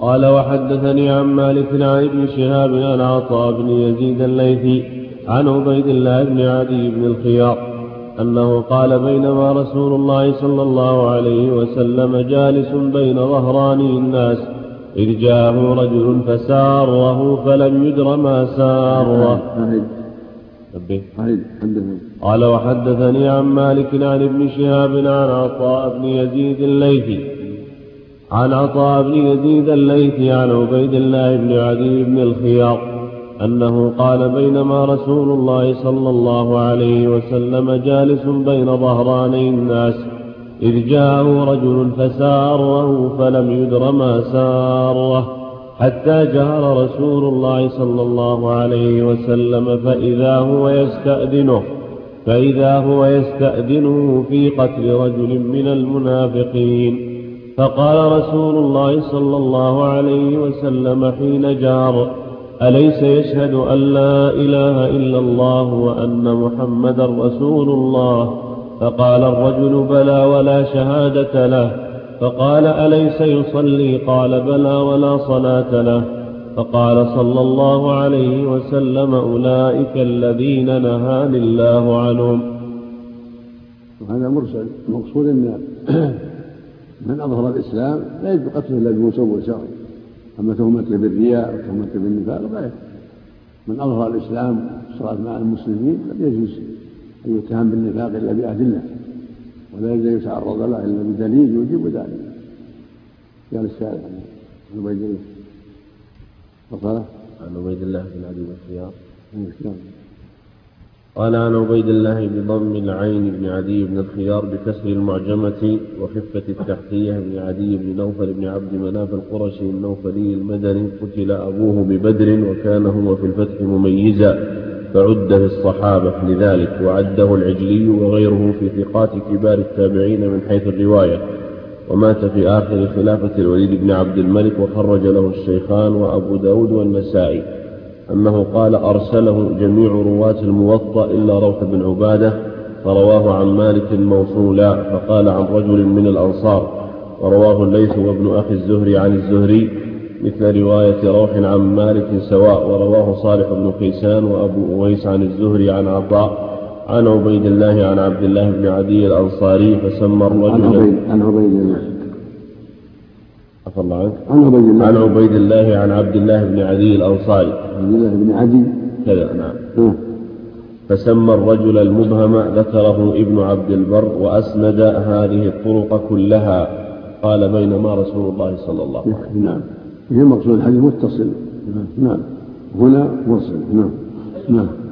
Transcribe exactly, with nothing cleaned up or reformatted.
قال وحدثني عن مالك عن ابن شهاب عن عطاء بن يزيد الليثي عن عبيد الله بن عدي بن الخيار أنه قال بينما رسول الله صلى الله عليه وسلم جالس بين ظهراني الناس إذ جاءه رجل فساره فلم يدر ما ساره. قال وحدثني عن مالك عن ابن شهاب عن عطاء بن يزيد الليثي عن عطاء بن يزيد الليثي عن عبيد الله بن عدي بن الخيار أنه قال بينما رسول الله صلى الله عليه وسلم جالس بين ظهراني الناس إذ جاءه رجل فساره فلم يدر ما ساره حتى جهر رسول الله صلى الله عليه وسلم فإذا هو يستأذنه فإذا هو يستأذنه في قتل رجل من المنافقين. فقال رسول الله صلى الله عليه وسلم حين جار أليس يشهد أن لا إله إلا الله وأن محمدا رسول الله؟ فقال الرجل بلى ولا شهادة له. فقال أليس يصلي؟ قال بلى ولا صلاة له. فقال صلى الله عليه وسلم أولئك الذين نهاني الله عنهم. وهذا مرسل المقصود أن من أظهر الإسلام لا يجب قتله إلا بمسوى شرعي. أما تهمة بالرياء وتهمة بالنفاق لا يجب. من أظهر الإسلام والصلاة مع المسلمين لم يجوز أن يتهم بالنفاق إلا بأدلة ولا يجوز أن يتعرض له إلا بدليل يوجب ذلك. قال الشارع عن عبيد الله وقال عن عبيد الله بن عدي بن الخيار قال عن عبيد الله بضم العين بن عدي بن الخيار بكسر المعجمة وخفة التحتية بن عدي بن نوفل بن عبد مناف القرشي النوفلي المدني قتل أبوه ببدر وكان هو في الفتح مميزا فعد في الصحابة لذلك وعده العجلي وغيره في ثقات كبار التابعين من حيث الرواية ومات في آخر خلافة الوليد بن عبد الملك وخرج له الشيخان وأبو داود والنسائي أنه قال أرسله جميع رواة الموطأ إلا روح بن عبادة فرواه عن مالك موصولا فقال عن رجل من الأنصار ورواه الليث وابن أخي الزهري عن الزهري مثل رواية روح عن مالك سواء ورواه صالح بن كيسان وأبو أويس عن الزهري عن عطاء عن عبيد الله عن عبد الله بن عدي الأنصاري فسمى الرجل عن عبيد الله عفى الله عنك عن عبيد الله عن عبيد الله عن عبد الله بن عدي الأنصاري عبد الله بن عدي كذا نعم. فسمى الرجل المبهم ذكره ابن عبد البر وأسند هذه الطرق كلها. قال بينما رسول الله صلى الله عليه وسلم. نعم هي مقصود الحديث متصل. نعم هنا مرسل. نعم نعم